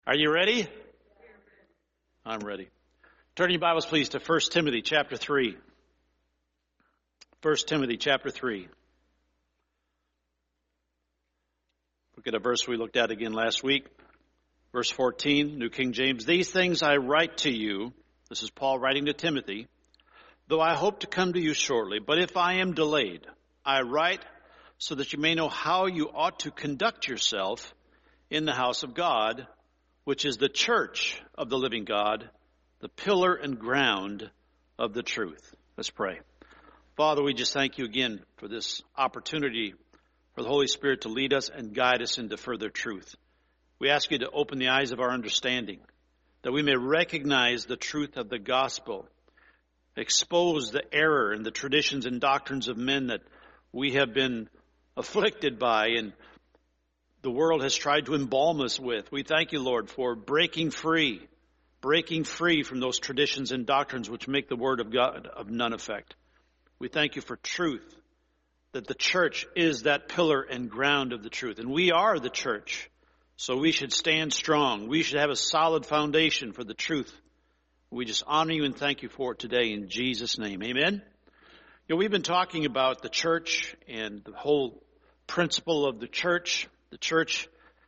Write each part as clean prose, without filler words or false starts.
Are you ready? I'm ready. Turn your Bibles, please, to 1 Timothy chapter 3. 1 Timothy chapter 3. Look at a verse we looked at again last week. Verse 14, New King James. These things I write to you. This is Paul writing to Timothy. Though I hope to come to you shortly. But if I am delayed, I write so that you may know how you ought to conduct yourself in the house of God, which is the church of the living God, the pillar and ground of the truth. Let's pray. Father, we just thank you again for this opportunity for the Holy Spirit to lead us and guide us into further truth. We ask you to open the eyes of our understanding, that we may recognize the truth of the gospel, expose the error and the traditions and doctrines of men that we have been afflicted by and the world has tried to embalm us with. We thank you, Lord, for breaking free from those traditions and doctrines which make the word of God of none effect. We thank you for truth, that the church is that pillar and ground of the truth. And we are the church, so we should stand strong. We should have a solid foundation for the truth. We just honor you and thank you for it today in Jesus' name. Amen. You know, we've been talking about the church and the whole principle of the church. The church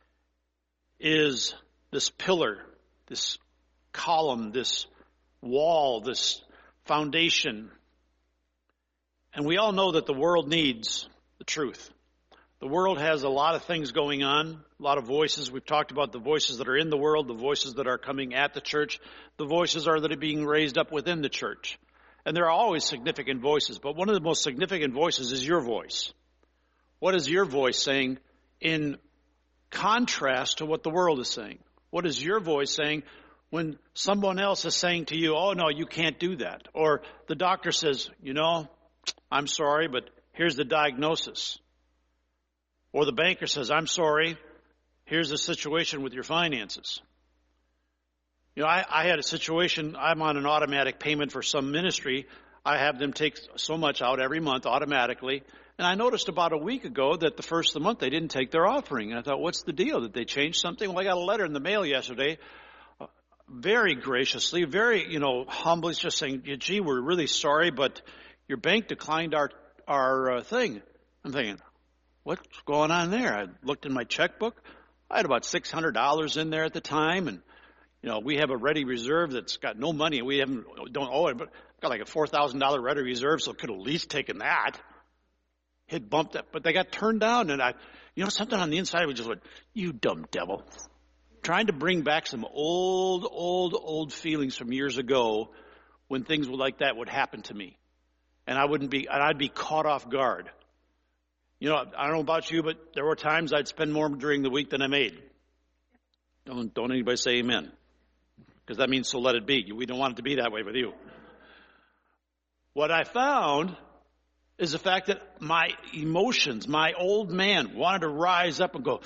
is this pillar, this column, this wall, this foundation. And we all know that the world needs the truth. The world has a lot of things going on, a lot of voices. We've talked about the voices that are in the world, the voices that are coming at the church, the voices that are being raised up within the church. And there are always significant voices, but one of the most significant voices is your voice. What is your voice saying in contrast to what the world is saying? What is your voice saying when someone else is saying to you, oh, no, you can't do that? Or the doctor says, I'm sorry, but here's the diagnosis. Or the banker says, I'm sorry, here's the situation with your finances. I had a situation, I'm on an automatic payment for some ministry. I have them take so much out every month automatically. And I noticed about a week ago that the first of the month they didn't take their offering. And I thought, what's the deal? Did they change something? Well, I got a letter in the mail yesterday, very graciously, very, humbly, just saying, gee, we're really sorry, but your bank declined our thing. I'm thinking, what's going on there? I looked in my checkbook. I had about $600 in there at the time. And, we have a ready reserve that's got no money. We don't owe it, but got like a $4,000 ready reserve, so could at least taken that. It bumped up, but they got turned down, and something on the inside was just went, you dumb devil. Trying to bring back some old feelings from years ago when things like that would happen to me. And I'd be caught off guard. I don't know about you, but there were times I'd spend more during the week than I made. Don't anybody say amen. Because that means so let it be. We don't want it to be that way with you. What I found is the fact that my emotions, my old man wanted to rise up and go,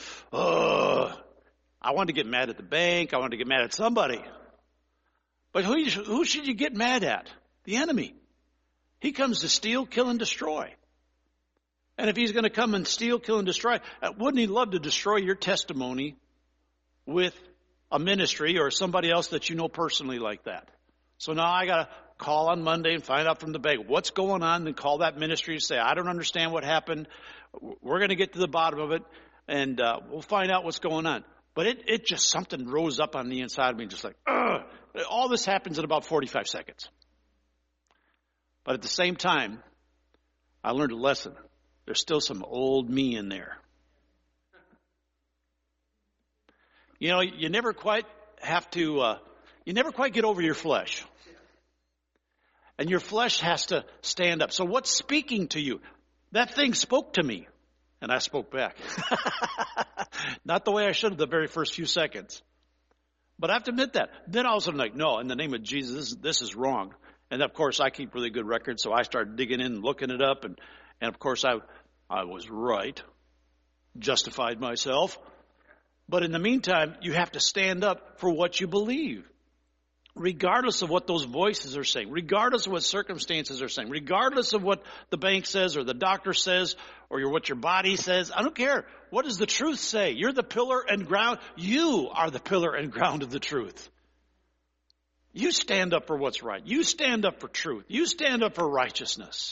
I wanted to get mad at the bank. I wanted to get mad at somebody. But who should you get mad at? The enemy. He comes to steal, kill, and destroy. And if he's going to come and steal, kill, and destroy, wouldn't he love to destroy your testimony with a ministry or somebody else that you know personally like that? So now I got to call on Monday and find out from the bank what's going on, and call that ministry and say, I don't understand what happened. We're going to get to the bottom of it, and we'll find out what's going on. But it just, something rose up on the inside of me, just like, ugh. All this happens in about 45 seconds. But at the same time, I learned a lesson. There's still some old me in there. You never quite have to, you never quite get over your flesh. And your flesh has to stand up. So what's speaking to you? That thing spoke to me. And I spoke back. Not the way I should have the very first few seconds. But I have to admit that. Then all of a sudden, no, in the name of Jesus, this is wrong. And of course, I keep really good records. So I started digging in and looking it up. And of course, I was right. Justified myself. But in the meantime, you have to stand up for what you believe. regardless of what those voices are saying, regardless of what circumstances are saying, regardless of what the bank says or the doctor says or what your body says. I don't care. What does the truth say? You're the pillar and ground. You are the pillar and ground of the truth. You stand up for what's right. You stand up for truth. You stand up for righteousness.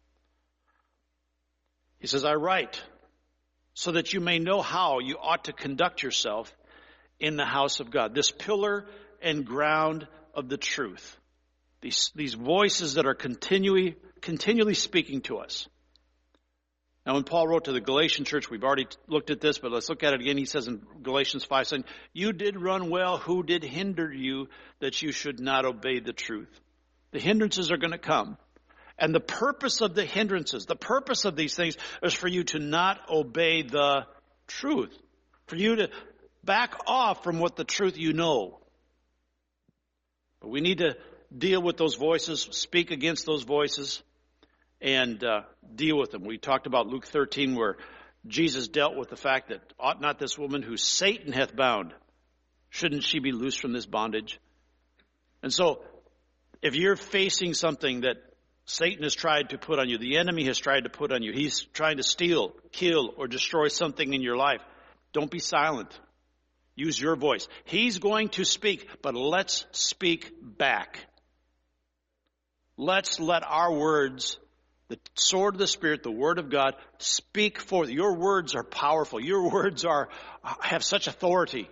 He says, I write so that you may know how you ought to conduct yourself in the house of God. This pillar and ground of the truth. These voices that are continually speaking to us. Now, when Paul wrote to the Galatian church, we've already looked at this, but let's look at it again. He says in Galatians 5, saying, you did run well. Who did hinder you that you should not obey the truth? The hindrances are going to come. And the purpose of the hindrances, the purpose of these things is for you to not obey the truth. For you to back off from what the truth you know. But we need to deal with those voices, speak against those voices, and deal with them. We talked about Luke 13 where Jesus dealt with the fact that ought not this woman who Satan hath bound, shouldn't she be loosed from this bondage? And so if you're facing something that Satan has tried to put on you, the enemy has tried to put on you, he's trying to steal, kill, or destroy something in your life, don't be silent. Use your voice. He's going to speak, but let's speak back. Let's let our words, the sword of the Spirit, the Word of God, speak forth. Your words are powerful. Your words have such authority.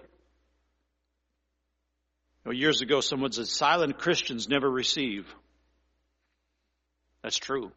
Years ago, someone said, silent Christians never receive. That's true.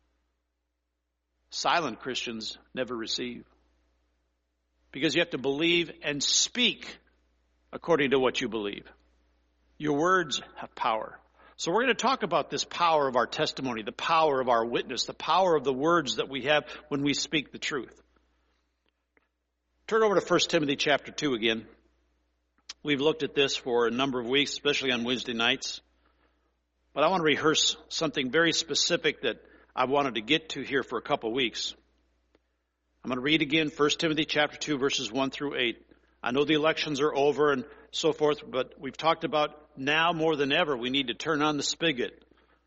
Silent Christians never receive. Because you have to believe and speak according to what you believe. Your words have power. So we're going to talk about this power of our testimony, the power of our witness, the power of the words that we have when we speak the truth. Turn over to 1 Timothy chapter 2 again. We've looked at this for a number of weeks, especially on Wednesday nights. But I want to rehearse something very specific that I wanted to get to here for a couple of weeks. I'm going to read again 1 Timothy chapter 2, verses 1 through 8. I know the elections are over and so forth, but we've talked about now more than ever we need to turn on the spigot.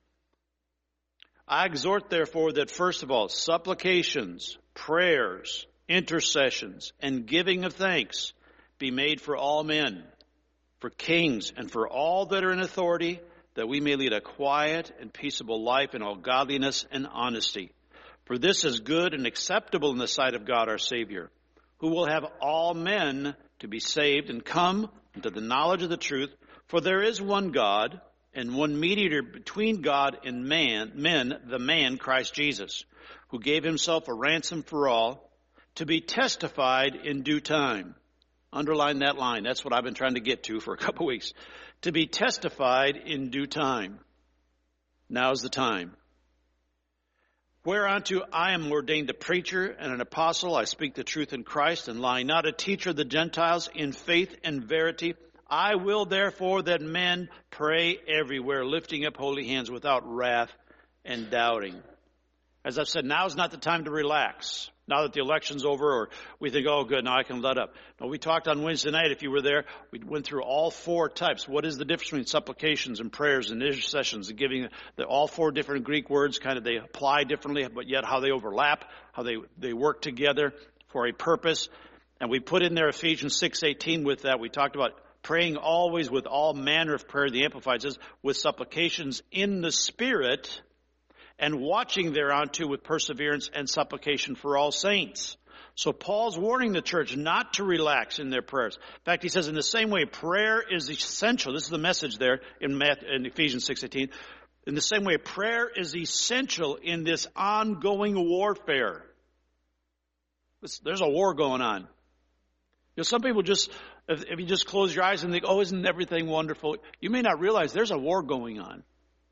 I exhort, therefore, that first of all, supplications, prayers, intercessions, and giving of thanks be made for all men, for kings, and for all that are in authority, that we may lead a quiet and peaceable life in all godliness and honesty. For this is good and acceptable in the sight of God our Savior, who will have all men to be saved and come into the knowledge of the truth. For there is one God and one mediator between God and men, the man Christ Jesus, who gave himself a ransom for all, to be testified in due time. Underline that line. That's what I've been trying to get to for a couple weeks. To be testified in due time. Now's the time. Whereunto I am ordained a preacher and an apostle. I speak the truth in Christ and lie not, a teacher of the Gentiles in faith and verity. I will therefore that men pray everywhere, lifting up holy hands without wrath and doubting. As I've said, now is not the time to relax. Now that the election's over, or we think, oh, good, now I can let up. No, we talked on Wednesday night, if you were there, we went through all four types. What is the difference between supplications and prayers and intercessions and giving? All four different Greek words, kind of they apply differently, but yet how they overlap, how they work together for a purpose. And we put in there Ephesians 6:18 with that. We talked about praying always with all manner of prayer. The Amplified says, with supplications in the Spirit, and watching thereunto with perseverance and supplication for all saints. So Paul's warning the church not to relax in their prayers. In fact, he says in the same way, prayer is essential. This is the message there in Ephesians 6:18. In the same way, prayer is essential in this ongoing warfare. There's a war going on. Some people just, if you just close your eyes and think, oh, isn't everything wonderful? You may not realize there's a war going on.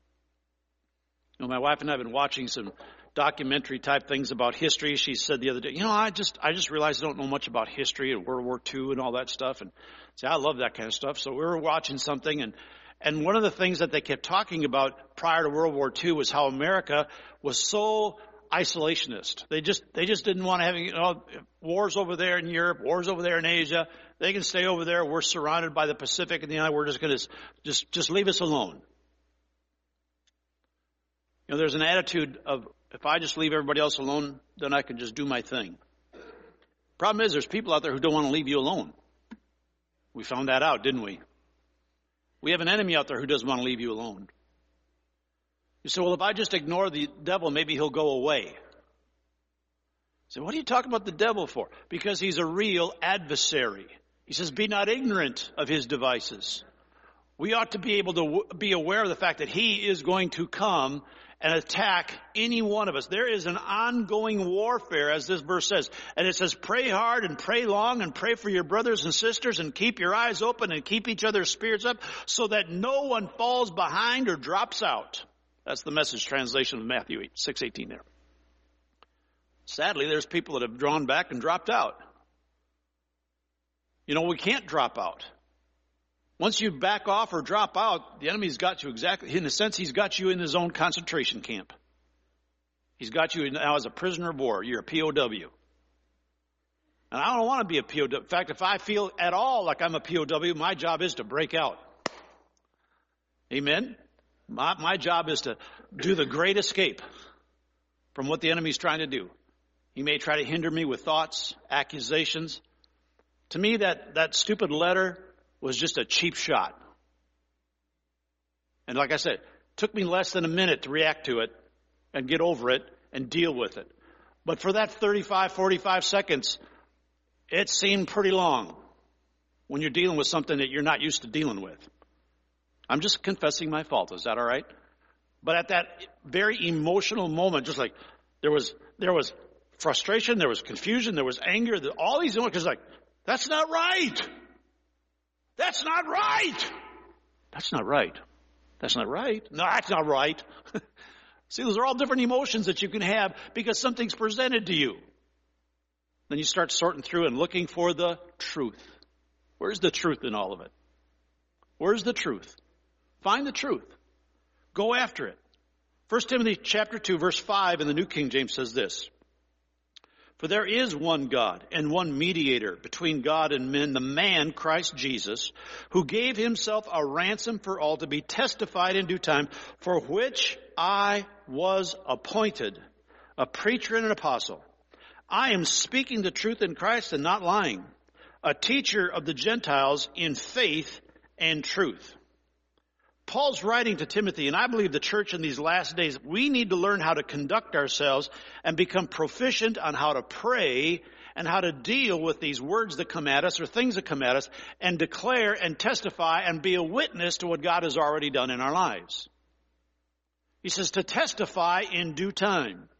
My wife and I have been watching some documentary type things about history. She said the other day, I just realized I don't know much about history and World War II and all that stuff. And I love that kind of stuff. So we were watching something, and one of the things that they kept talking about prior to World War II was how America was so isolationist. They just didn't want to have, wars over there in Europe, wars over there in Asia. They can stay over there. We're surrounded by the Pacific and the island. We're just going to just leave us alone. There's an attitude of, if I just leave everybody else alone, then I can just do my thing. Problem is, there's people out there who don't want to leave you alone. We found that out, didn't we? We have an enemy out there who doesn't want to leave you alone. You say, well, if I just ignore the devil, maybe he'll go away. You say, what are you talking about the devil for? Because he's a real adversary. He says, be not ignorant of his devices. We ought to be able to be aware of the fact that he is going to come and attack any one of us. There is an ongoing warfare, as this verse says. And it says, pray hard and pray long and pray for your brothers and sisters and keep your eyes open and keep each other's spirits up so that no one falls behind or drops out. That's the Message translation of Matthew 6:18 there. Sadly, there's people that have drawn back and dropped out. We can't drop out. Once you back off or drop out, the enemy's got you exactly, in a sense, he's got you in his own concentration camp. He's got you now as a prisoner of war. You're a POW. And I don't want to be a POW. In fact, if I feel at all like I'm a POW, my job is to break out. Amen? My job is to do the great escape from what the enemy's trying to do. He may try to hinder me with thoughts, accusations. To me, that stupid letter was just a cheap shot. And like I said, it took me less than a minute to react to it and get over it and deal with it. But for that 35, 45 seconds, it seemed pretty long when you're dealing with something that you're not used to dealing with. I'm just confessing my fault. Is that all right? But at that very emotional moment, just like there was frustration, there was confusion, there was anger, all these emotions, like, that's not right. That's not right. That's not right. That's not right. No, that's not right. See, those are all different emotions that you can have because something's presented to you. Then you start sorting through and looking for the truth. Where's the truth in all of it? Where's the truth? Find the truth. Go after it. 1 Timothy chapter 2, verse 5 in the New King James says this. For there is one God and one mediator between God and men, the man, Christ Jesus, who gave himself a ransom for all to be testified in due time, for which I was appointed, a preacher and an apostle. I am speaking the truth in Christ and not lying, a teacher of the Gentiles in faith and truth. Paul's writing to Timothy, and I believe the church in these last days, we need to learn how to conduct ourselves and become proficient on how to pray and how to deal with these words that come at us or things that come at us and declare and testify and be a witness to what God has already done in our lives. He says to testify in due time.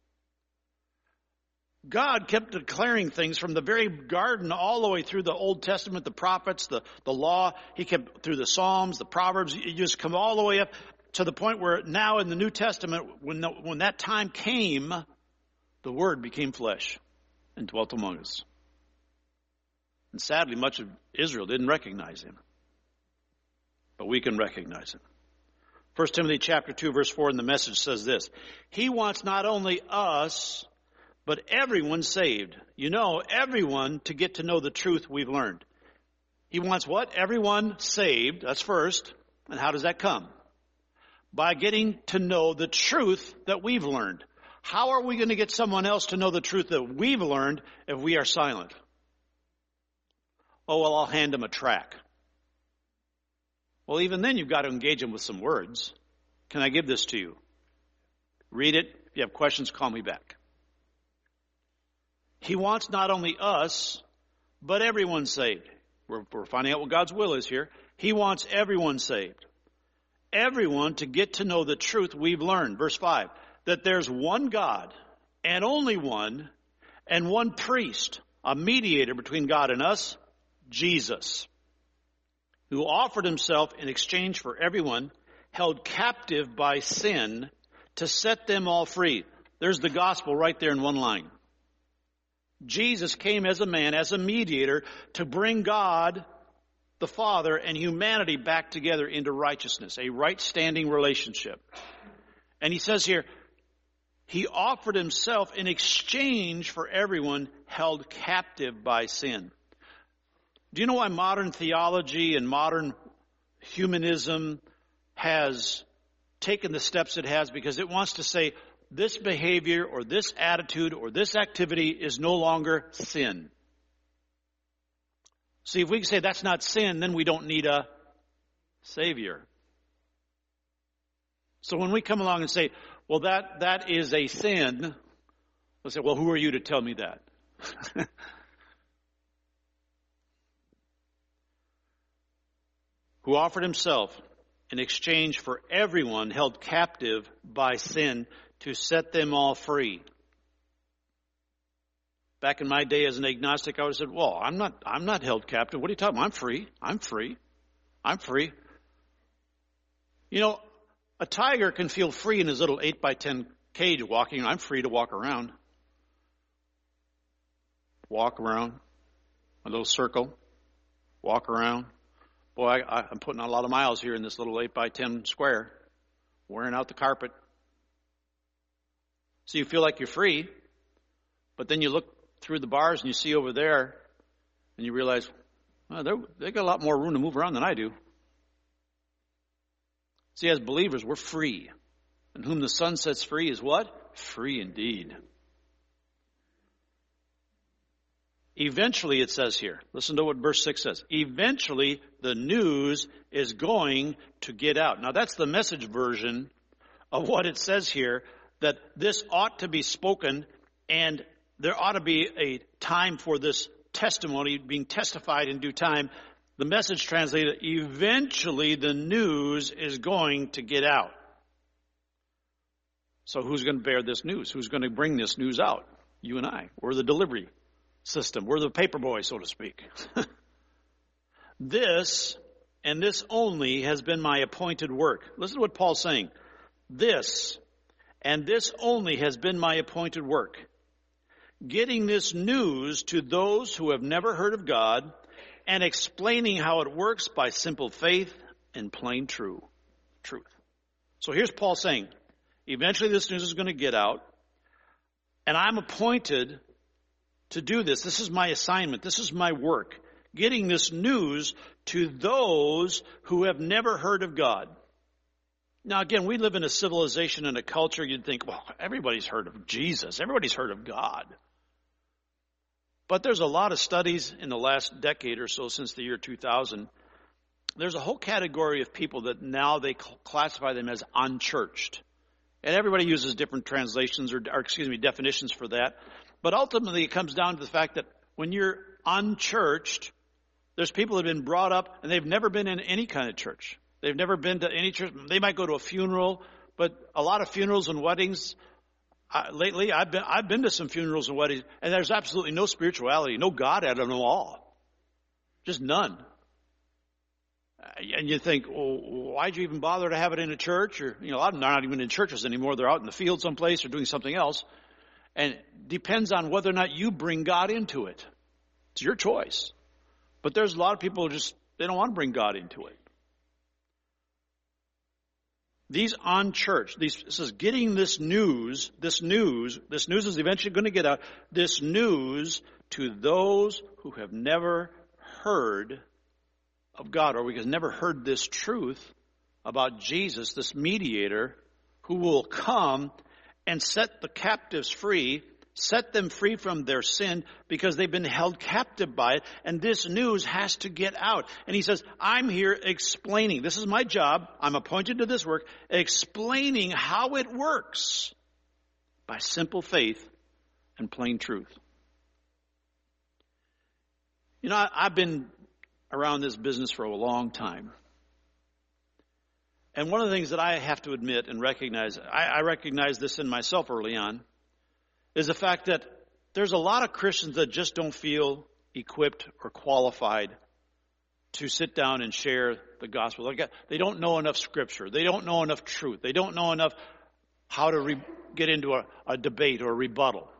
God kept declaring things from the very garden all the way through the Old Testament, the prophets, the law. He kept through the Psalms, the Proverbs. You just come all the way up to the point where now in the New Testament, when that time came, the Word became flesh and dwelt among us. And sadly, much of Israel didn't recognize him. But we can recognize him. 1 Timothy chapter 2, verse 4 in the Message says this. He wants not only us, but everyone saved. Everyone to get to know the truth we've learned. He wants what? Everyone saved. That's first. And how does that come? By getting to know the truth that we've learned. How are we going to get someone else to know the truth that we've learned if we are silent? Oh, well, I'll hand them a tract. Well, even then you've got to engage them with some words. Can I give this to you? Read it. If you have questions, call me back. He wants not only us, but everyone saved. We're finding out what God's will is here. He wants everyone saved. Everyone to get to know the truth we've learned. Verse 5, that there's one God and only one and one priest, a mediator between God and us, Jesus, who offered himself in exchange for everyone, held captive by sin to set them all free. There's the gospel right there in one line. Jesus came as a man, as a mediator, to bring God, the Father, and humanity back together into righteousness, a right-standing relationship. And he says here, He offered himself in exchange for everyone held captive by sin. Do you know why modern theology and modern humanism has taken the steps it has? Because it wants to say this behavior or this attitude or this activity is no longer sin. See, if we can say that's not sin, then we don't need a Savior. So when we come along and say, well, that is a sin, we'll say, well, who are you to tell me that? Who offered himself in exchange for everyone held captive by sin to set them all free. Back in my day as an agnostic, I would have said, well, I'm not held captive. What are you talking about? I'm free. You know, a tiger can feel free in his little 8x10 cage walking. I'm free to walk around. Walk around. A little circle. Walk around. Boy, I'm putting on a lot of miles here in this little 8x10 square. Wearing out the carpet. So you feel like you're free. But then you look through the bars and you see over there and you realize, well, they got a lot more room to move around than I do. See, as believers, we're free. And whom the Son sets free is what? Free indeed. Eventually, it says here, listen to what verse 6 says. Eventually, the news is going to get out. Now, that's the Message version of what it says here, that this ought to be spoken, and there ought to be a time for this testimony being testified in due time. The Message translated, eventually the news is going to get out. So who's going to bear this news? Who's going to bring this news out? You and I. We're the delivery system. We're the paper boy, so to speak. This, and this only, has been my appointed work. Listen to what Paul's saying. This, and this only has been my appointed work. Getting this news to those who have never heard of God, and explaining how it works by simple faith and plain truth. So here's Paul saying, eventually this news is going to get out, and I'm appointed to do this. This is my assignment. This is my work. Getting this news to those who have never heard of God. Now again, we live in a civilization and a culture, you'd think, well, everybody's heard of Jesus. Everybody's heard of God. But there's a lot of studies in the last decade or so since the year 2000. There's a whole category of people that now they classify them as unchurched. And everybody uses different translations or definitions for that. But ultimately it comes down to the fact that when you're unchurched, there's people that have been brought up and they've never been in any kind of church. They've never been to any church. They might go to a funeral, but a lot of funerals and weddings, lately, I've been to some funerals and weddings, and there's absolutely no spirituality, no God at them all. Just none. And you think, well, why'd you even bother to have it in a church? Or, a lot of them are not even in churches anymore. They're out in the field someplace or doing something else. And it depends on whether or not you bring God into it. It's your choice. But there's a lot of people who they don't want to bring God into it. These unchurched, this is getting this news is eventually going to get out, this news to those who have never heard of God, or we have never heard this truth about Jesus, this mediator, who will come and set the captives free, set them free from their sin because they've been held captive by it. And this news has to get out. And he says, I'm here explaining. This is my job. I'm appointed to this work, explaining how it works by simple faith and plain truth. I've been around this business for a long time. And one of the things that I have to admit and recognize, I recognize this in myself early on, is the fact that there's a lot of Christians that just don't feel equipped or qualified to sit down and share the gospel. They don't know enough scripture. They don't know enough truth. They don't know enough how to get into a debate or a rebuttal.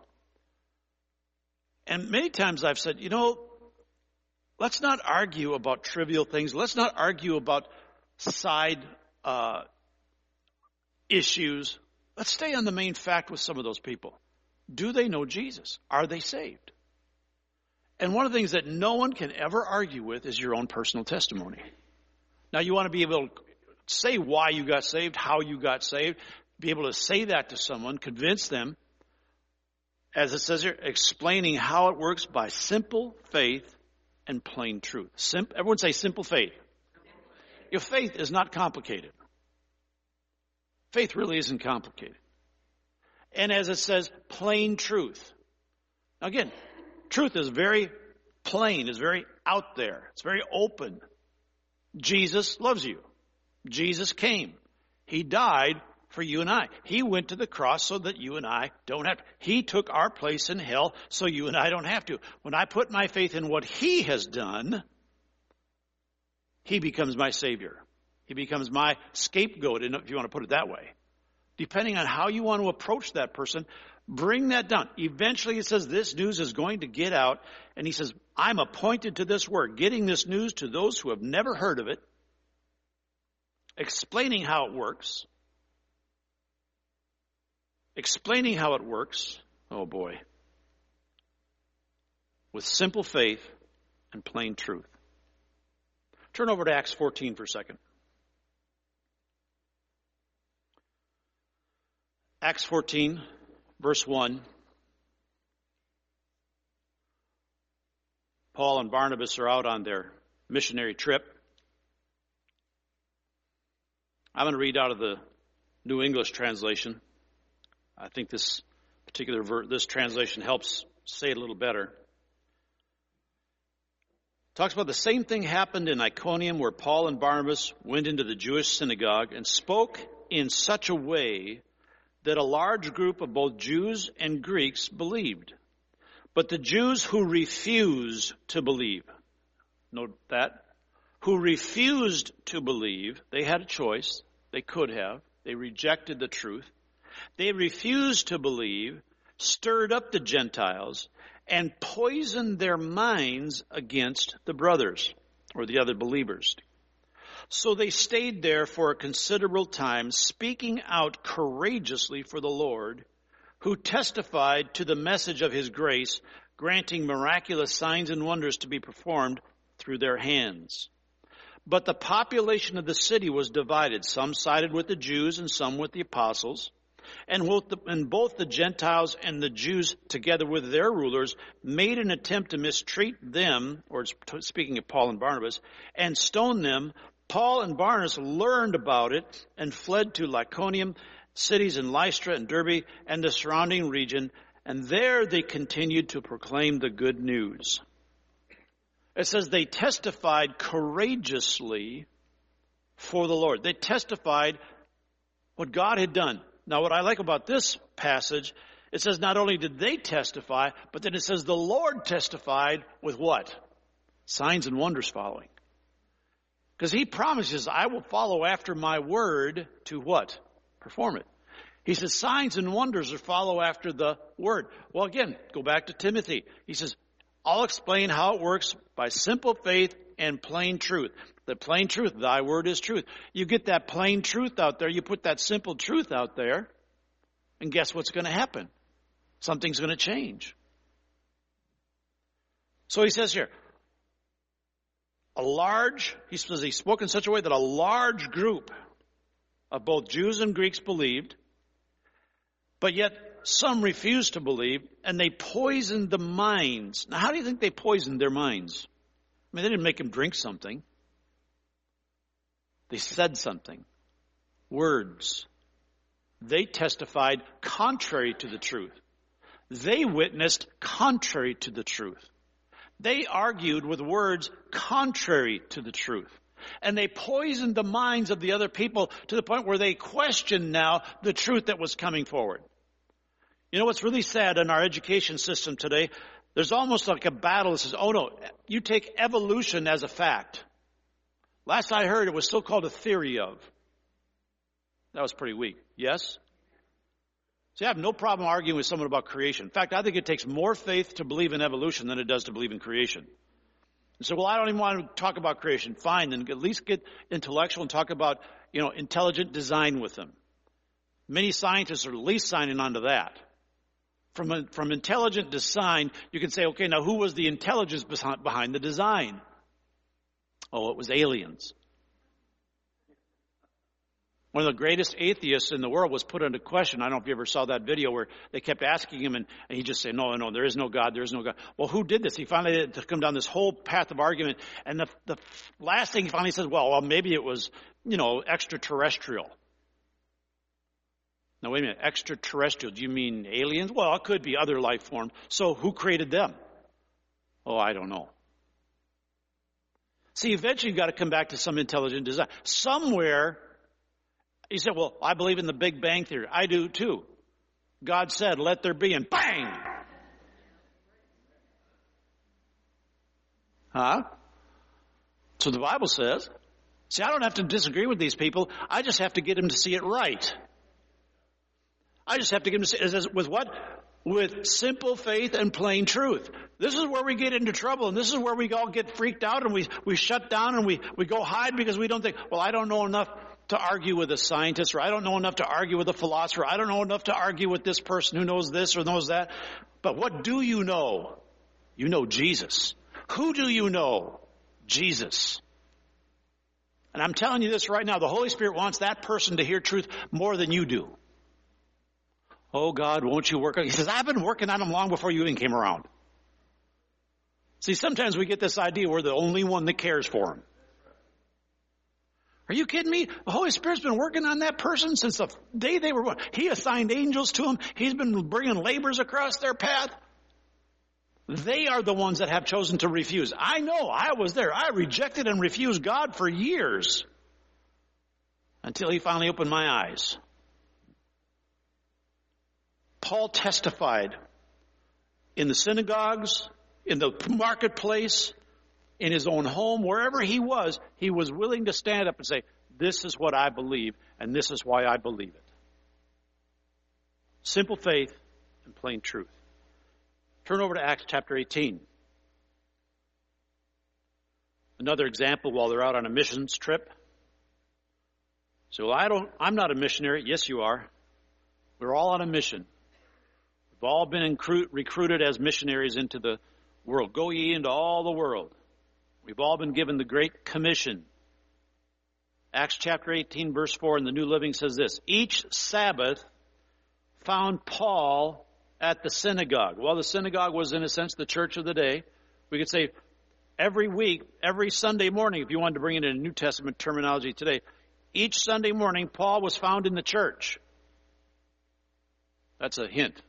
And many times I've said, let's not argue about trivial things. Let's not argue about side issues. Let's stay on the main fact with some of those people. Do they know Jesus? Are they saved? And one of the things that no one can ever argue with is your own personal testimony. Now, you want to be able to say why you got saved, how you got saved, be able to say that to someone, convince them, as it says here, explaining how it works by simple faith and plain truth. Everyone say simple faith. Your faith is not complicated. Faith really isn't complicated. And as it says, plain truth. Now again, truth is very plain, is very out there. It's very open. Jesus loves you. Jesus came. He died for you and I. He went to the cross so that you and I don't have to. He took our place in hell so you and I don't have to. When I put my faith in what He has done, He becomes my Savior. He becomes my scapegoat, if you want to put it that way. Depending on how you want to approach that person, bring that down. Eventually it says this news is going to get out. And He says, I'm appointed to this work, getting this news to those who have never heard of it, explaining how it works. Explaining how it works, oh boy, with simple faith and plain truth. Turn over to Acts 14 for a second. Acts 14, verse 1. Paul and Barnabas are out on their missionary trip. I'm going to read out of the New English translation. I think this this translation helps say it a little better. It talks about the same thing happened in Iconium, where Paul and Barnabas went into the Jewish synagogue and spoke in such a way that a large group of both Jews and Greeks believed. But the Jews who refused to believe, note that, who refused to believe, they had a choice, they could have, they rejected the truth. They refused to believe, stirred up the Gentiles, and poisoned their minds against the brothers, or the other believers. So they stayed there for a considerable time, speaking out courageously for the Lord, who testified to the message of His grace, granting miraculous signs and wonders to be performed through their hands. But the population of the city was divided. Some sided with the Jews and some with the apostles. And both the Gentiles and the Jews, together with their rulers, made an attempt to mistreat them, or speaking of Paul and Barnabas, and stone them. Paul and Barnabas learned about it and fled to Lycaonium, cities in Lystra and Derbe and the surrounding region, and there they continued to proclaim the good news. It says they testified courageously for the Lord. They testified what God had done. Now, what I like about this passage, it says not only did they testify, but then it says the Lord testified with what? Signs and wonders following. Because He promises, I will follow after my word to what? Perform it. He says signs and wonders will follow after the word. Well, again, go back to Timothy. He says, I'll explain how it works by simple faith and plain truth. The plain truth, thy word is truth. You get that plain truth out there, you put that simple truth out there, and guess what's going to happen? Something's going to change. So he says here, he says he spoke in such a way that a large group of both Jews and Greeks believed, but yet some refused to believe, and they poisoned the minds. Now, how do you think they poisoned their minds? I mean, they didn't make them drink something. They said something. Words. They testified contrary to the truth. They witnessed contrary to the truth. They argued with words contrary to the truth. And they poisoned the minds of the other people to the point where they questioned now the truth that was coming forward. You know what's really sad in our education system today? There's almost like a battle that says, oh no, you take evolution as a fact. Last I heard, it was still called a theory of. That was pretty weak. Yes? See, I have no problem arguing with someone about creation. In fact, I think it takes more faith to believe in evolution than it does to believe in creation. And so, well, I don't even want to talk about creation. Fine, then at least get intellectual and talk about, intelligent design with them. Many scientists are at least signing on to that. From intelligent design, you can say, okay, now who was the intelligence behind the design? Oh, it was aliens. One of the greatest atheists in the world was put into question. I don't know if you ever saw that video where they kept asking him, and he just said, no, there is no God, there is no God. Well, who did this? He finally had to come down this whole path of argument, and the last thing he finally says, well, maybe it was, extraterrestrial. Now, wait a minute, extraterrestrial, do you mean aliens? Well, it could be other life forms. So who created them? Oh, I don't know. See, eventually you've got to come back to some intelligent design. Somewhere, he said, well, I believe in the Big Bang Theory. I do too. God said, let there be, and bang! Huh? So the Bible says. See, I don't have to disagree with these people. I just have to get them to see it right. I just have to get them to see it. With what? With simple faith and plain truth. This is where we get into trouble, and this is where we all get freaked out, and we shut down, and we go hide because we don't think, well, I don't know enough to argue with a scientist, or I don't know enough to argue with a philosopher. I don't know enough to argue with this person who knows this or knows that. But what do you know? You know Jesus. Who do you know? Jesus. And I'm telling you this right now, the Holy Spirit wants that person to hear truth more than you do. Oh, God, won't you work on it? He says, I've been working on him long before you even came around. See, sometimes we get this idea we're the only one that cares for him. Are you kidding me? The Holy Spirit's been working on that person since the day they were born. He assigned angels to him. He's been bringing laborers across their path. They are the ones that have chosen to refuse. I know. I was there. I rejected and refused God for years until he finally opened my eyes. Paul testified in the synagogues, in the marketplace, in his own home, wherever he was willing to stand up and say, this is what I believe, and this is why I believe it. Simple faith and plain truth. Turn over to Acts chapter 18. Another example while they're out on a missions trip. So I'm not a missionary. Yes, you are. We're all on a mission. We've all been recruited as missionaries into the world. Go ye into all the world. We've all been given the Great Commission. Acts chapter 18, verse 4 in the New Living says this: each Sabbath found Paul at the synagogue. Well, the synagogue was, in a sense, the church of the day. We could say every week, every Sunday morning, if you wanted to bring it in a New Testament terminology today, each Sunday morning, Paul was found in the church. That's a hint.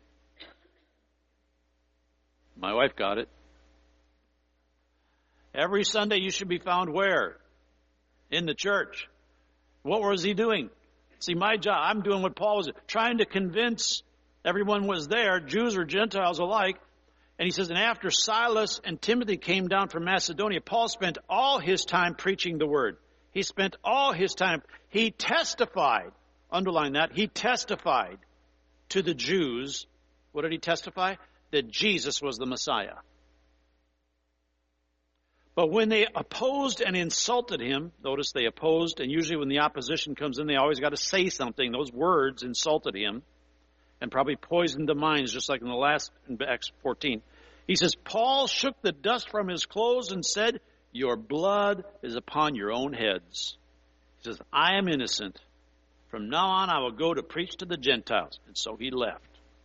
My wife got it. Every Sunday you should be found where? In the church. What was he doing? See, my job, I'm doing what Paul was trying to convince everyone was there, Jews or Gentiles alike. And he says, and after Silas and Timothy came down from Macedonia, Paul spent all his time preaching the word. He spent all his time. He testified, underline that, he testified to the Jews. What did he testify? That Jesus was the Messiah. But when they opposed and insulted him, notice they opposed, and usually when the opposition comes in, they always got to say something. Those words insulted him and probably poisoned the minds, just like in the last, in Acts 14. He says, Paul shook the dust from his clothes and said, your blood is upon your own heads. He says, I am innocent. From now on, I will go to preach to the Gentiles. And so he left.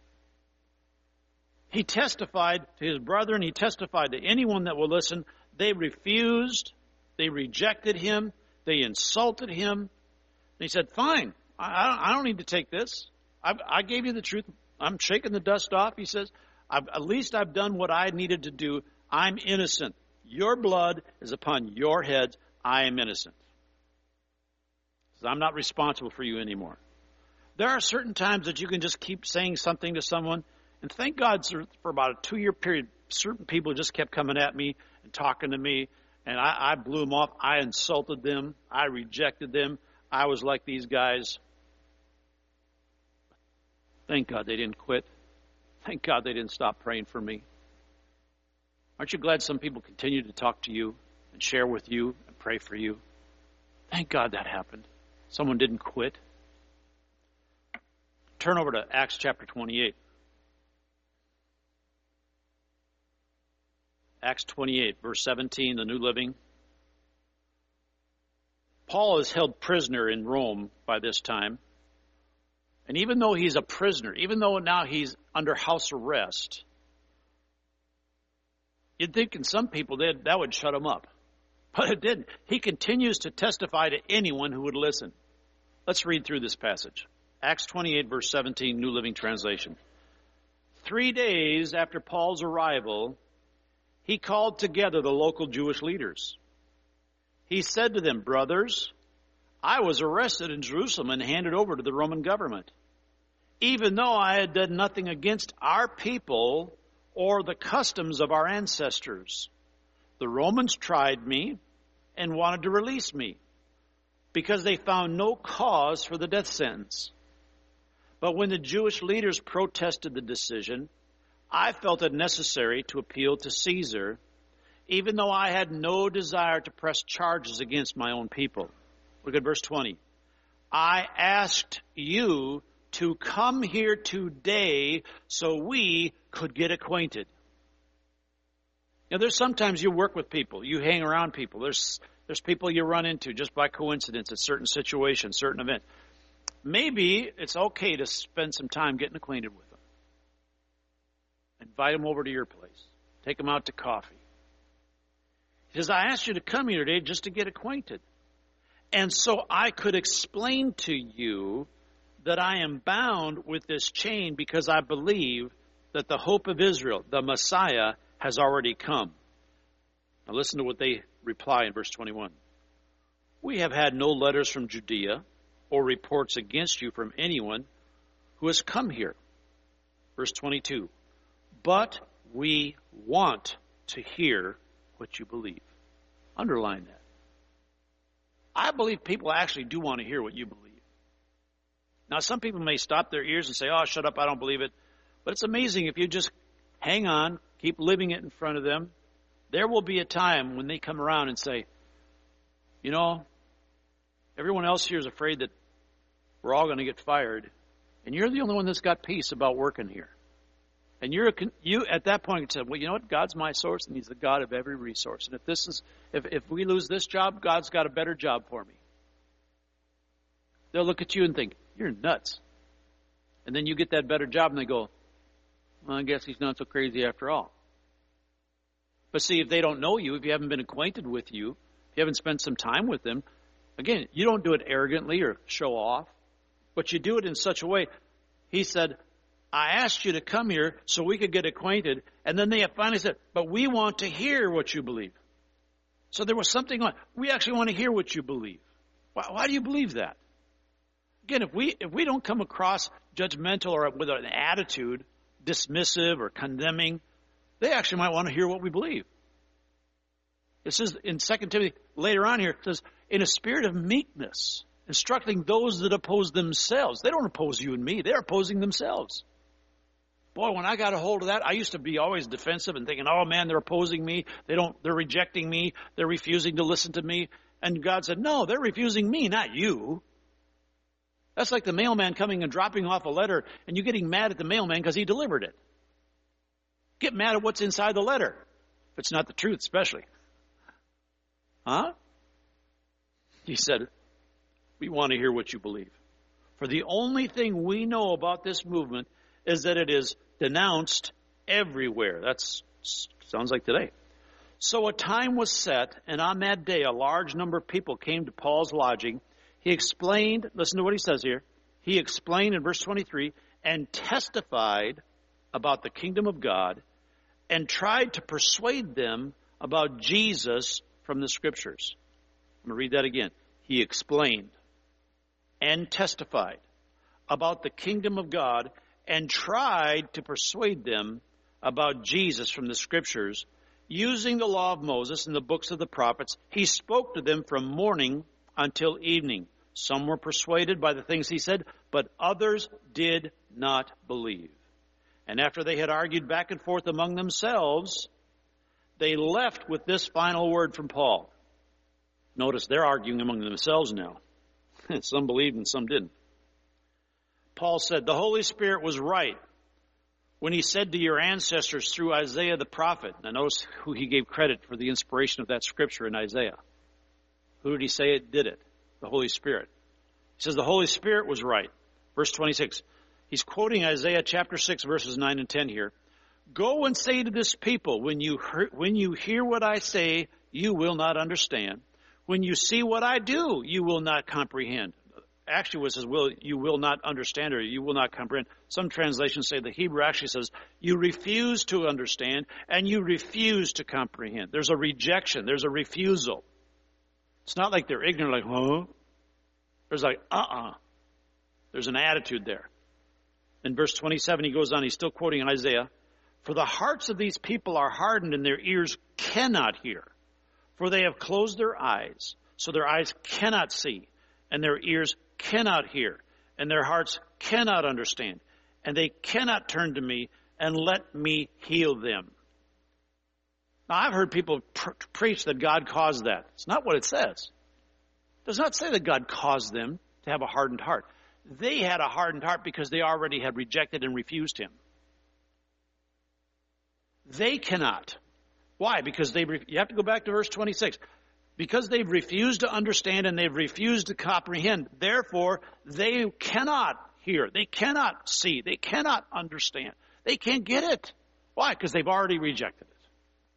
He testified to his brethren. He testified to anyone that will listen. They refused. They rejected him. They insulted him. And he said, fine, I don't need to take this. I gave you the truth. I'm shaking the dust off. He says, at least I've done what I needed to do. I'm innocent. Your blood is upon your heads. I am innocent. He says, I'm not responsible for you anymore. There are certain times that you can just keep saying something to someone. And thank God for about a 2-year period, certain people just kept coming at me and talking to me. And I blew them off. I insulted them. I rejected them. I was like these guys. Thank God they didn't quit. Thank God they didn't stop praying for me. Aren't you glad some people continue to talk to you and share with you and pray for you? Thank God that happened. Someone didn't quit. turn over to Acts chapter 28. Acts 28, verse 17, the New Living. Paul is held prisoner in Rome by this time. And even though he's a prisoner, even though now he's under house arrest, you'd think in some people that would shut him up. But it didn't. He continues to testify to anyone who would listen. Let's read through this passage. Acts 28, verse 17, New Living Translation. 3 days after Paul's arrival, he called together the local Jewish leaders. He said to them, "Brothers, I was arrested in Jerusalem and handed over to the Roman government, even though I had done nothing against our people or the customs of our ancestors. The Romans tried me and wanted to release me because they found no cause for the death sentence. But when the Jewish leaders protested the decision, I felt it necessary to appeal to Caesar, even though I had no desire to press charges against my own people." Look at verse 20. "I asked you to come here today so we could get acquainted." Now, there's sometimes you work with people, you hang around people. There's people you run into just by coincidence at certain situations, certain events. Maybe it's okay to spend some time getting acquainted with them. Invite them over to your place. Take them out to coffee. He says, "I asked you to come here today just to get acquainted. And so I could explain to you that I am bound with this chain because I believe that the hope of Israel, the Messiah, has already come." Now listen to what they reply in verse 21. "We have had no letters from Judea or reports against you from anyone who has come here." Verse 22. "But we want to hear what you believe." Underline that. I believe people actually do want to hear what you believe. Now, some people may stop their ears and say, "Oh, shut up, I don't believe it." But it's amazing if you just hang on, keep living it in front of them. There will be a time when they come around and say, "You know, everyone else here is afraid that we're all going to get fired, and you're the only one that's got peace about working here." And you at that point can say, "Well, you know what? God's my source, and He's the God of every resource. And if we lose this job, God's got a better job for me." They'll look at you and think, "You're nuts." And then you get that better job, and they go, "Well, I guess he's not so crazy after all." But see, if they don't know you, if you haven't been acquainted with you, if you haven't spent some time with them, again, you don't do it arrogantly or show off, but you do it in such a way. He said, "I asked you to come here so we could get acquainted." And then they finally said, "But we want to hear what you believe." So there was something on. We actually want to hear what you believe. Why do you believe that? Again, if we don't come across judgmental or with an attitude, dismissive or condemning, they actually might want to hear what we believe. It says in 2 Timothy, later on here, it says, "In a spirit of meekness, instructing those that oppose themselves." They don't oppose you and me. They're opposing themselves. Boy, when I got a hold of that, I used to be always defensive and thinking, "Oh man, they're opposing me. They're rejecting me. They're refusing to listen to me." And God said, "No, they're refusing me, not you." That's like the mailman coming and dropping off a letter and you getting mad at the mailman because he delivered it. Get mad at what's inside the letter. If it's not the truth, especially. Huh? He said, "We want to hear what you believe. For the only thing we know about this movement is that it is denounced everywhere." That sounds like today. "So a time was set, and on that day a large number of people came to Paul's lodging. He explained," listen to what he says here. He explained in verse 23, "and testified about the kingdom of God and tried to persuade them about Jesus from the scriptures." I'm going to read that again. He explained and testified about the kingdom of God and tried to persuade them about Jesus from the scriptures. Using the law of Moses and the books of the prophets, he spoke to them from morning until evening. Some were persuaded by the things he said, but others did not believe. And after they had argued back and forth among themselves, they left with this final word from Paul. Notice they're arguing among themselves now. Some believed and some didn't. Paul said, the Holy Spirit was right when he said to your ancestors through Isaiah the prophet. Now notice who he gave credit for the inspiration of that scripture in Isaiah. Who did he say it did it? The Holy Spirit. He says the Holy Spirit was right. Verse 26. He's quoting Isaiah chapter 6, verses 9 and 10 here. Go and say to this people, when you hear what I say, you will not understand. When you see what I do, you will not comprehend. Actually, it says, you will not understand, or you will not comprehend. Some translations say the Hebrew actually says, you refuse to understand and you refuse to comprehend. There's a rejection. There's a refusal. It's not like they're ignorant, like, huh? There's like, There's an attitude there. In verse 27, he goes on, he's still quoting Isaiah. For the hearts of these people are hardened and their ears cannot hear. For they have closed their eyes, so their eyes cannot see, and their ears cannot hear, and their hearts cannot understand, and they cannot turn to me and let me heal them. Now, I've heard people preach that God caused that. It's not what it says. It does not say that God caused them to have a hardened heart. They had a hardened heart because they already had rejected and refused him. They cannot. Why? Because you have to go back to verse 26. Because they've refused to understand and they've refused to comprehend, therefore they cannot hear, they cannot see, they cannot understand. They can't get it. Why? Because they've already rejected it.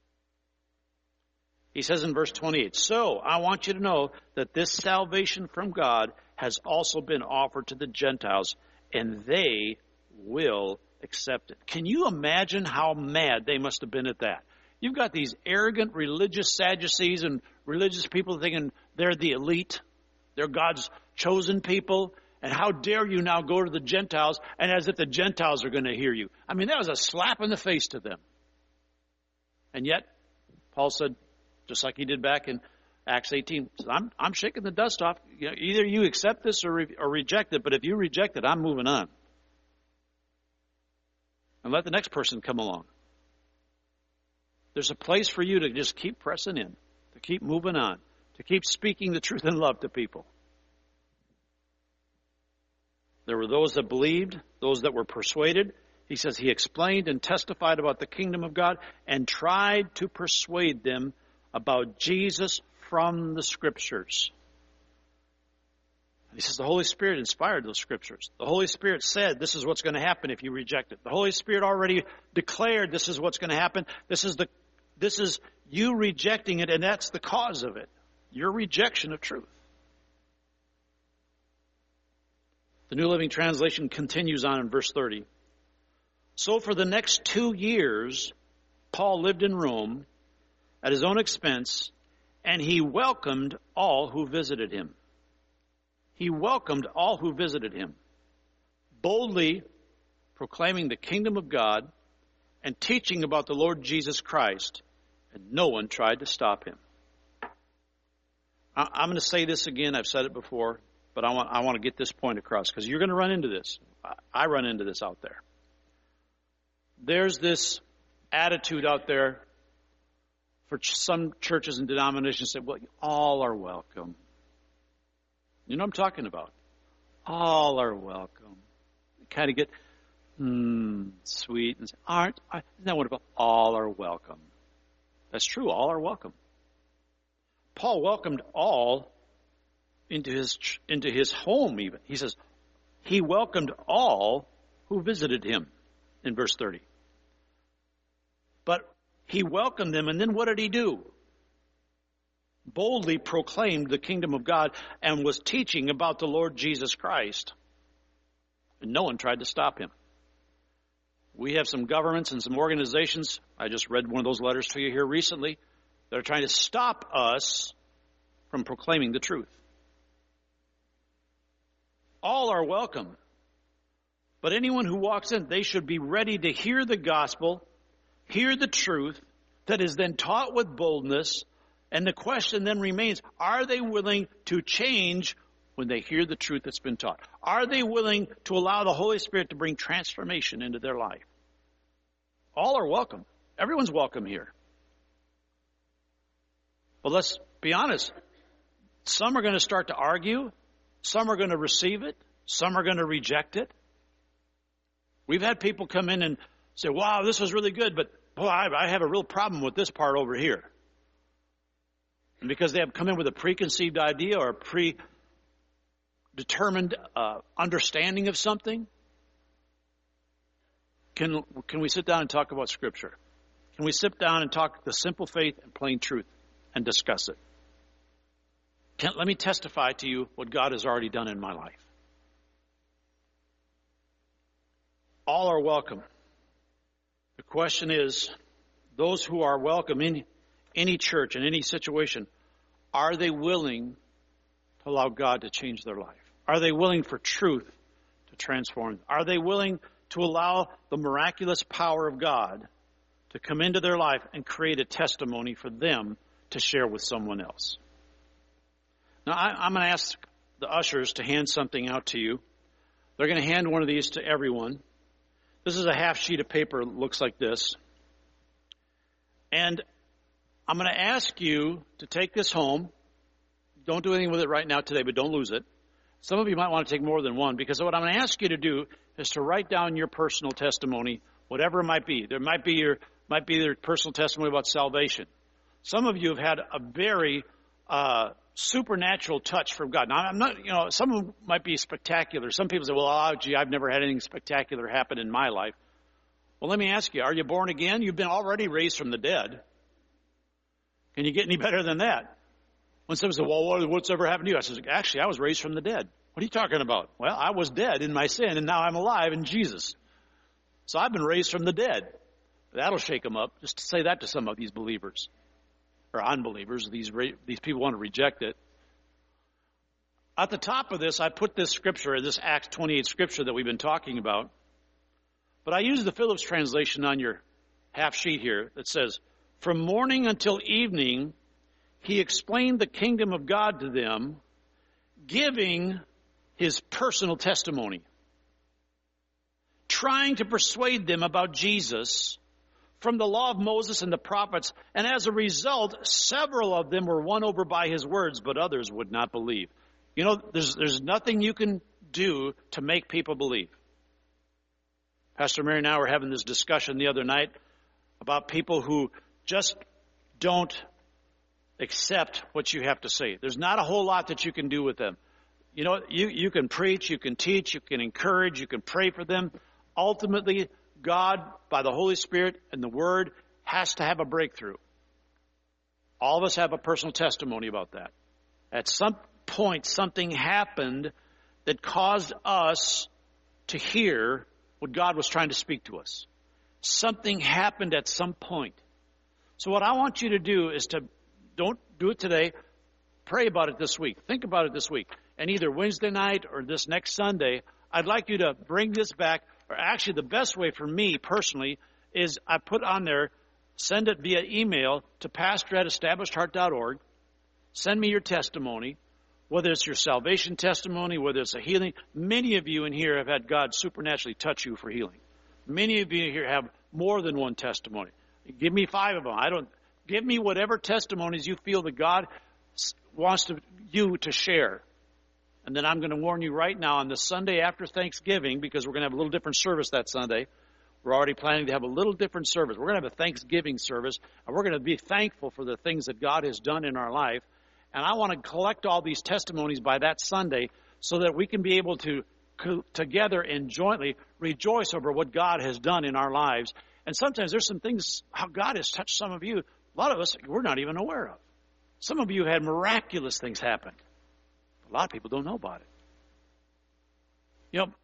He says in verse 28, so I want you to know that this salvation from God has also been offered to the Gentiles, and they will accept it. Can you imagine how mad they must have been at that? You've got these arrogant religious Sadducees and religious people thinking they're the elite. They're God's chosen people. And how dare you now go to the Gentiles, and as if the Gentiles are going to hear you. I mean, that was a slap in the face to them. And yet, Paul said, just like he did back in Acts 18, I'm shaking the dust off. You know, either you accept this or reject it, but if you reject it, I'm moving on. And let the next person come along. There's a place for you to just keep pressing in, to keep moving on, to keep speaking the truth in love to people. There were those that believed, those that were persuaded. He says he explained and testified about the kingdom of God and tried to persuade them about Jesus from the Scriptures. He says the Holy Spirit inspired those Scriptures. The Holy Spirit said this is what's going to happen if you reject it. The Holy Spirit already declared this is what's going to happen. This is you rejecting it, and that's the cause of it. Your rejection of truth. The New Living Translation continues on in verse 30. So for the next 2 years, Paul lived in Rome at his own expense, and he welcomed all who visited him. He welcomed all who visited him, boldly proclaiming the kingdom of God and teaching about the Lord Jesus Christ, and no one tried to stop him. I'm going to say this again. I've said it before, but I want to get this point across because you're going to run into this. I run into this out there. There's this attitude out there for some churches and denominations that, well, all are welcome. You know what I'm talking about? All are welcome. You kind of get, sweet, and say, isn't that wonderful? All are welcome. That's true. All are welcome. Paul welcomed all into his home even. He says, he welcomed all who visited him in verse 30. But he welcomed them, and then what did he do? Boldly proclaimed the kingdom of God and was teaching about the Lord Jesus Christ. And no one tried to stop him. We have some governments and some organizations, I just read one of those letters to you here recently, that are trying to stop us from proclaiming the truth. All are welcome. But anyone who walks in, they should be ready to hear the gospel, hear the truth that is then taught with boldness. And the question then remains, are they willing to change when they hear the truth that's been taught? Are they willing to allow the Holy Spirit to bring transformation into their life? All are welcome. Everyone's welcome here. But let's be honest. Some are going to start to argue. Some are going to receive it. Some are going to reject it. We've had people come in and say, wow, this was really good, but boy, I have a real problem with this part over here. And because they have come in with a preconceived idea or a predetermined understanding of something, can we sit down and talk about Scripture? Can we sit down and talk the simple faith and plain truth and discuss it? Let me testify to you what God has already done in my life. All are welcome. The question is, those who are welcome in any church, in any situation, are they willing to allow God to change their life? Are they willing for truth to transform them? Are they willing to allow the miraculous power of God to come into their life and create a testimony for them to share with someone else? Now, I'm going to ask the ushers to hand something out to you. They're going to hand one of these to everyone. This is a half sheet of paper. It looks like this. And I'm going to ask you to take this home. Don't do anything with it right now today, but don't lose it. Some of you might want to take more than one, because what I'm going to ask you to do is to write down your personal testimony, whatever it might be. There might be your personal testimony about salvation. Some of you have had a very supernatural touch from God. Now, I'm not, some of them might be spectacular. Some people say, well, I've never had anything spectacular happen in my life. Well, let me ask you, are you born again? You've been already raised from the dead. Can you get any better than that? When someone says, well, what's ever happened to you? I said, actually, I was raised from the dead. What are you talking about? Well, I was dead in my sin, and now I'm alive in Jesus. So I've been raised from the dead. That'll shake them up, just to say that to some of these believers or unbelievers. These people want to reject it. At the top of this, I put this scripture, this Acts 28 scripture that we've been talking about. But I use the Phillips translation on your half sheet here that says, from morning until evening, he explained the kingdom of God to them, giving his personal testimony, trying to persuade them about Jesus from the law of Moses and the prophets. And as a result, several of them were won over by his words, but others would not believe. You know, there's nothing you can do to make people believe. Pastor Mary and I were having this discussion the other night about people who just don't accept what you have to say. There's not a whole lot that you can do with them. You know, you can preach, you can teach, you can encourage, you can pray for them. Ultimately, God, by the Holy Spirit and the Word, has to have a breakthrough. All of us have a personal testimony about that. At some point, something happened that caused us to hear what God was trying to speak to us. Something happened at some point. So what I want you to do is to, don't do it today, pray about it this week. Think about it this week. And either Wednesday night or this next Sunday, I'd like you to bring this back. Or actually, the best way for me personally is I put on there, send it via email to pastor@establishedheart.org. Send me your testimony, whether it's your salvation testimony, whether it's a healing. Many of you in here have had God supernaturally touch you for healing. Many of you here have more than one testimony. Give me 5 of them. Give me whatever testimonies you feel that God wants you to share. And then I'm going to warn you right now, on the Sunday after Thanksgiving, because we're going to have a little different service that Sunday. We're already planning to have a little different service. We're going to have a Thanksgiving service, and we're going to be thankful for the things that God has done in our life. And I want to collect all these testimonies by that Sunday so that we can be able to together and jointly rejoice over what God has done in our lives. And sometimes there's some things, how God has touched some of you, a lot of us we're not even aware of. Some of you had miraculous things happen. A lot of people don't know about it. You know,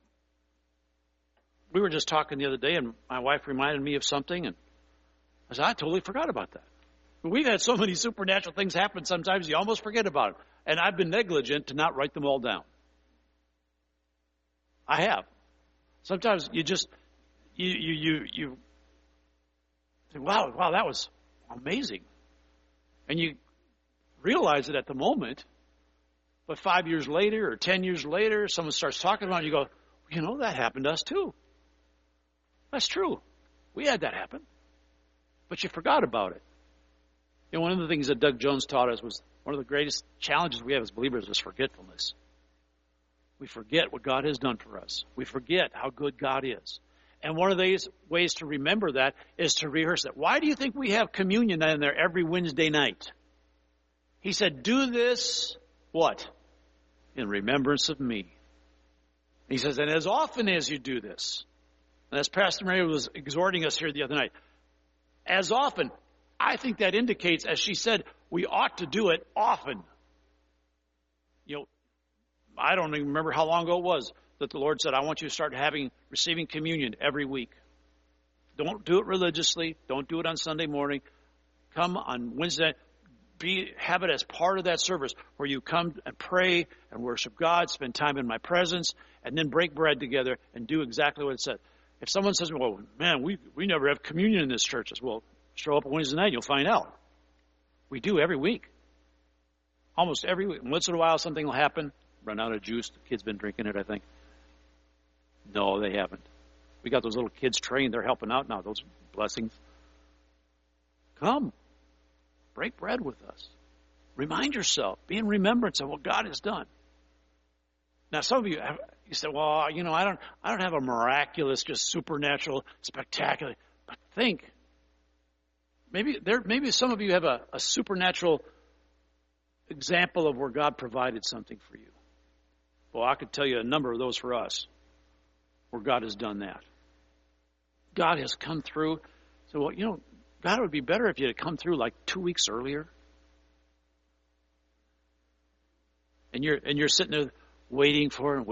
we were just talking the other day, and my wife reminded me of something, and I said, I totally forgot about that. We've had so many supernatural things happen, sometimes you almost forget about it. And I've been negligent to not write them all down. I have. Sometimes you just, you think, wow, that was amazing. And you realize it at the moment, but 5 years later or 10 years later, someone starts talking about it, you go, you know, that happened to us too. That's true. We had that happen. But you forgot about it. You know, one of the things that Doug Jones taught us was one of the greatest challenges we have as believers is forgetfulness. We forget what God has done for us. We forget how good God is. And one of these ways to remember that is to rehearse it. Why do you think we have communion in there every Wednesday night? He said, do this, what? In remembrance of me. He says, and as often as you do this, and as Pastor Mary was exhorting us here the other night, as often, I think that indicates, as she said, we ought to do it often. You know, I don't even remember how long ago it was that the Lord said, I want you to start receiving communion every week. Don't do it religiously. Don't do it on Sunday morning. Come on Wednesday. Have it as part of that service where you come and pray and worship God, spend time in my presence, and then break bread together and do exactly what it said. If someone says, well, man, we never have communion in this church, I say, well, show up on Wednesday night, you'll find out. We do every week. Almost every week. Once in a while, something will happen. Run out of juice. The kid's been drinking it, I think. No, they haven't. We got those little kids trained. They're helping out now. Those blessings. Come. Break bread with us. Remind yourself. Be in remembrance of what God has done. Now, some of you say, well, you know, I don't have a miraculous, just supernatural, spectacular. But think. Maybe some of you have a supernatural example of where God provided something for you. Well, I could tell you a number of those for us where God has done that. God has come through. So, well, you know, God, it would be better if you had come through like 2 weeks earlier. And you're sitting there waiting.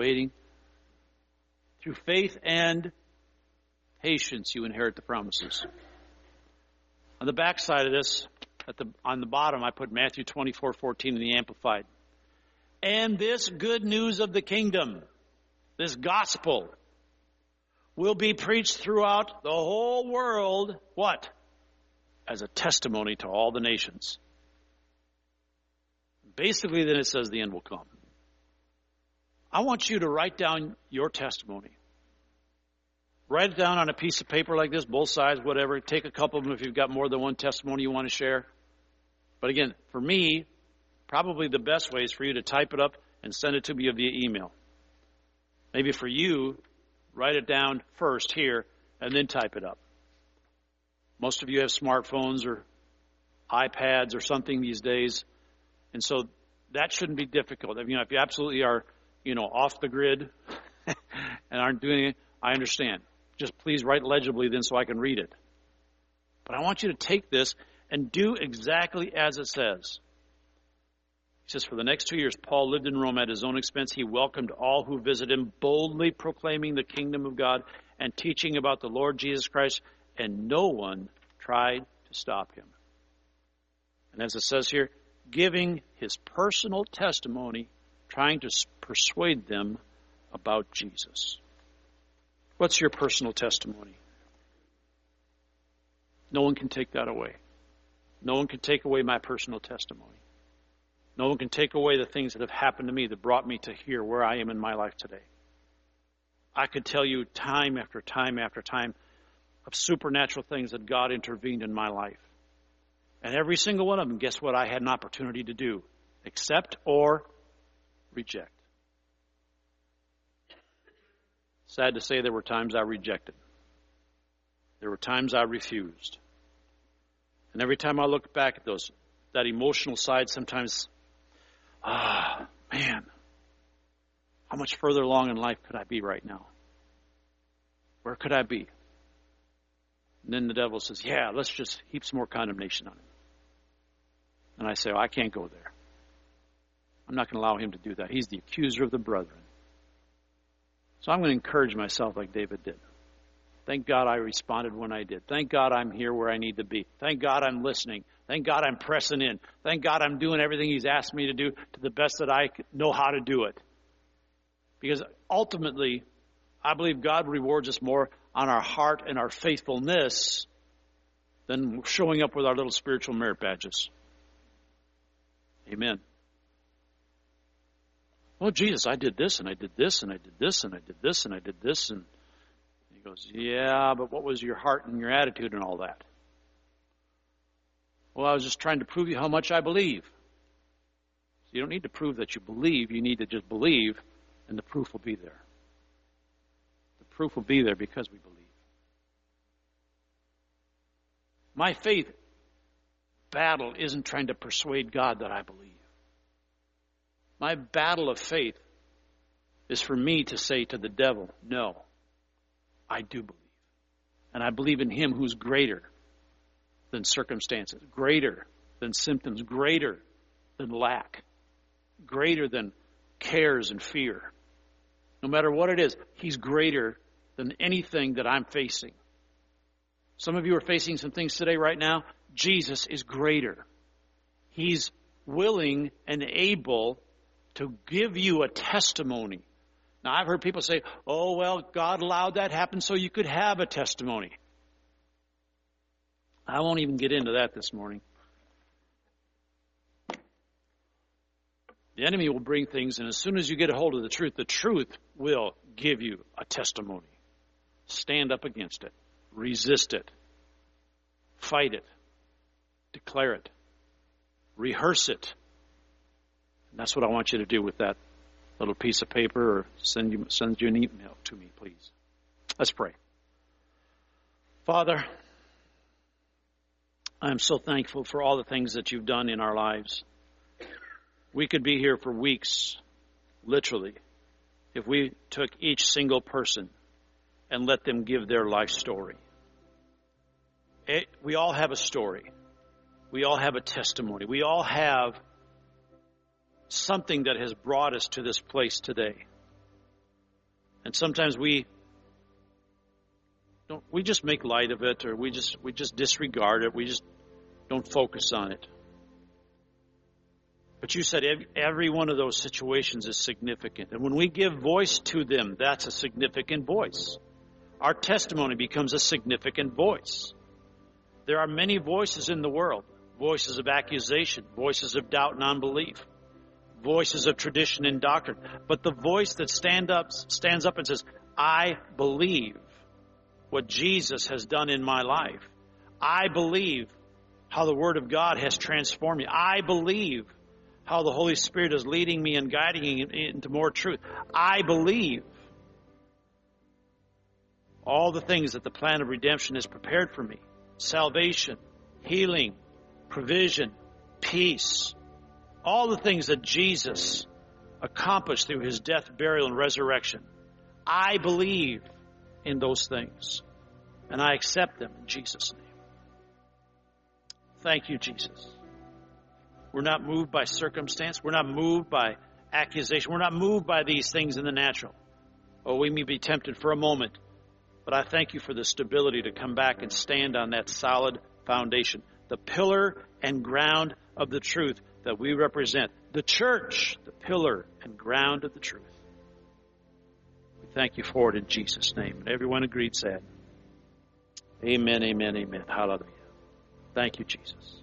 Through faith and patience, you inherit the promises. On the back side of this, on the bottom, I put Matthew 24:14 in the Amplified. And this good news of the kingdom, this gospel, will be preached throughout the whole world, what? As a testimony to all the nations. Basically, then it says the end will come. I want you to write down your testimony. Write it down on a piece of paper like this, both sides, whatever. Take a couple of them if you've got more than one testimony you want to share. But again, for me, probably the best way is for you to type it up and send it to me via email. Maybe for you, write it down first here and then type it up. Most of you have smartphones or iPads or something these days. And so that shouldn't be difficult. If you absolutely are, off the grid and aren't doing it, I understand. Just please write legibly then so I can read it. But I want you to take this and do exactly as it says. He says, for the next 2 years, Paul lived in Rome at his own expense. He welcomed all who visited him, boldly proclaiming the kingdom of God and teaching about the Lord Jesus Christ, and no one tried to stop him. And as it says here, giving his personal testimony, trying to persuade them about Jesus. What's your personal testimony? No one can take that away. No one can take away my personal testimony. No one can take away the things that have happened to me that brought me to here, where I am in my life today. I could tell you time after time after time of supernatural things that God intervened in my life. And every single one of them, guess what I had an opportunity to do? Accept or reject. Sad to say there were times I rejected. There were times I refused. And every time I look back at that emotional side, sometimes, man, how much further along in life could I be right now? Where could I be? And then the devil says, yeah, let's just heap some more condemnation on him. And I say, I can't go there. I'm not going to allow him to do that. He's the accuser of the brethren. So I'm going to encourage myself like David did. Thank God I responded when I did. Thank God I'm here where I need to be. Thank God I'm listening. Thank God I'm pressing in. Thank God I'm doing everything He's asked me to do to the best that I know how to do it. Because ultimately, I believe God rewards us more on our heart and our faithfulness than showing up with our little spiritual merit badges. Amen. Well, Jesus, I did this, and I did this, and I did this, and I did this, and I did this, and he goes, yeah, but what was your heart and your attitude and all that? Well, I was just trying to prove you how much I believe. So you don't need to prove that you believe. You need to just believe, and the proof will be there. The proof will be there because we believe. My faith battle isn't trying to persuade God that I believe. My battle of faith is for me to say to the devil, no, I do believe. And I believe in him who's greater than circumstances, greater than symptoms, greater than lack, greater than cares and fear. No matter what it is, he's greater than anything that I'm facing. Some of you are facing some things today right now. Jesus is greater. He's willing and able to give you a testimony. Now, I've heard people say, oh, well, God allowed that happen so you could have a testimony. I won't even get into that this morning. The enemy will bring things, and as soon as you get a hold of the truth will give you a testimony. Stand up against it. Resist it. Fight it. Declare it. Rehearse it. And that's what I want you to do with that little piece of paper, or send you an email to me, please. Let's pray. Father, I am so thankful for all the things that you've done in our lives. We could be here for weeks, literally, if we took each single person and let them give their life story. We all have a story. We all have a testimony. We all have something that has brought us to this place today. And sometimes we just make light of it, or we just disregard it. We just don't focus on it. But you said every one of those situations is significant. And when we give voice to them, that's a significant voice. Our testimony becomes a significant voice. There are many voices in the world. Voices of accusation, voices of doubt and unbelief, voices of tradition and doctrine. But the voice that stands up and says, I believe what Jesus has done in my life. I believe how the Word of God has transformed me. I believe how the Holy Spirit is leading me and guiding me into more truth. I believe all the things that the plan of redemption has prepared for me. Salvation, healing, provision, peace. All the things that Jesus accomplished through his death, burial, and resurrection. I believe in those things. And I accept them in Jesus' name. Thank you, Jesus. We're not moved by circumstance. We're not moved by accusation. We're not moved by these things in the natural. Oh, we may be tempted for a moment, but I thank you for the stability to come back and stand on that solid foundation, the pillar and ground of the truth that we represent. The church, the pillar and ground of the truth. We thank you for it in Jesus' name. And everyone agreed said, amen, amen, amen. Hallelujah. Thank you, Jesus.